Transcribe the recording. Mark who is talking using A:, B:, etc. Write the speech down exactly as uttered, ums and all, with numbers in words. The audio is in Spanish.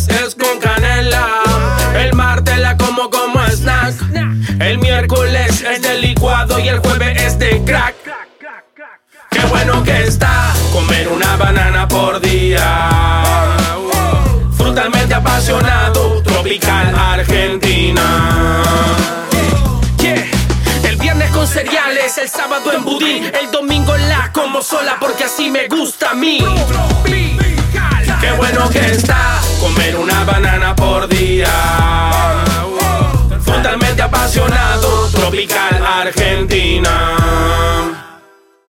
A: jueves es con canela. El martes la como como snack. El miércoles es de licuado y el jueves es de crack. Qué bueno que está comer una banana por día. Frutalmente apasionado, tropical Argentina. Yeah. El viernes con cereales, el sábado en budín, el domingo la como sola porque así me gusta a mí. Qué bueno que está comer una banana por día. Frutalmente apasionado, tropical Argentina.